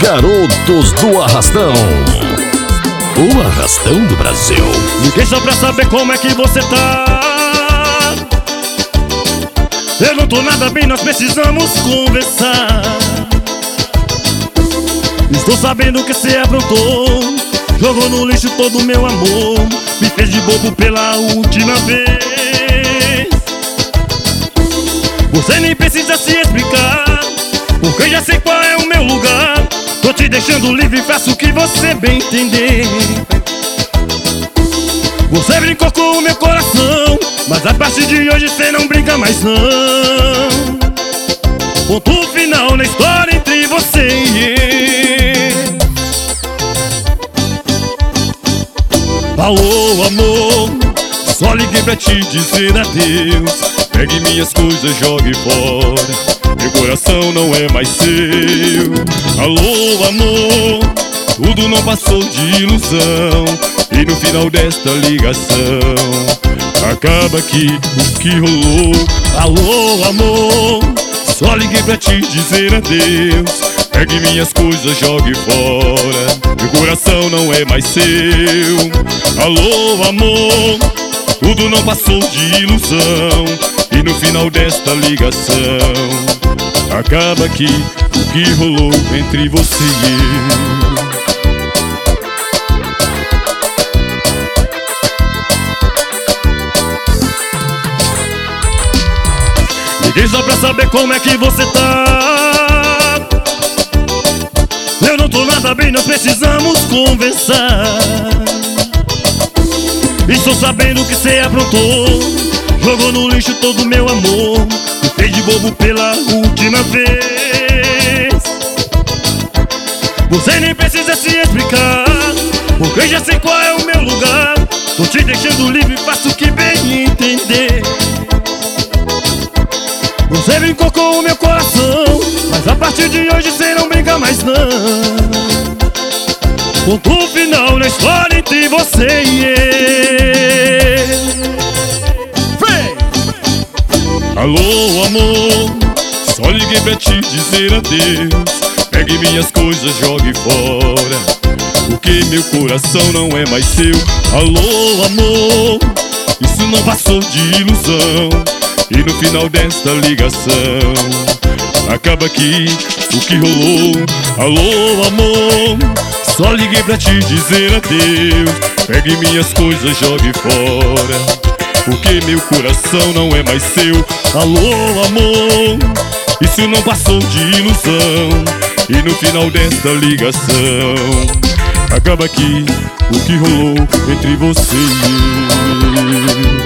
Garotos do Arrastão. O Arrastão do Brasil. Liguei só pra saber como é que você tá. Eu não tô nada bem, nós precisamos conversar. Estou sabendo que você aprontou, jogou no lixo todo o meu amor, me fez de bobo pela última vez. Você nem precisa se explicar, porque eu já sei qual é o meu lugar. Tô te deixando livre, faço o que você bem entender. Você brincou com o meu coração, mas a partir de hoje você não brinca mais não. Ponto final na história entre você e eu. Alô, amor, só liguei pra te dizer adeus. Pegue minhas coisas, jogue fora, meu coração não é mais seu. Alô, amor, tudo não passou de ilusão, e no final desta ligação acaba aqui o que rolou. Alô, amor, só liguei pra te dizer adeus. Pegue minhas coisas, jogue fora, meu coração não é mais seu. Alô, amor, tudo não passou de ilusão, e no final desta ligação acaba aqui o que rolou entre você e eu. Liguei só pra saber como é que você tá. Eu não tô nada bem, nós precisamos conversar. Estou sabendo que cê aprontou, jogou no lixo todo o meu amor, me fez de bobo pela última vez. Você nem precisa se explicar, porque eu já sei qual é o meu lugar. Tô te deixando livre, faço o que bem entender. Você brincou com o meu coração, mas a partir de hoje você não brinca mais não. Ponto final na história entre você e eu. Vem! Alô, amor, só liguei pra te dizer adeus. Pegue minhas coisas, jogue fora, porque meu coração não é mais seu. Alô, amor, isso não passou de ilusão, e no final desta ligação acaba aqui o que rolou. Alô, amor, só liguei pra te dizer adeus. Pegue minhas coisas, jogue fora, porque meu coração não é mais seu. Alô, amor, isso não passou de ilusão, e no final desta ligação acaba aqui o que rolou entre você e eu.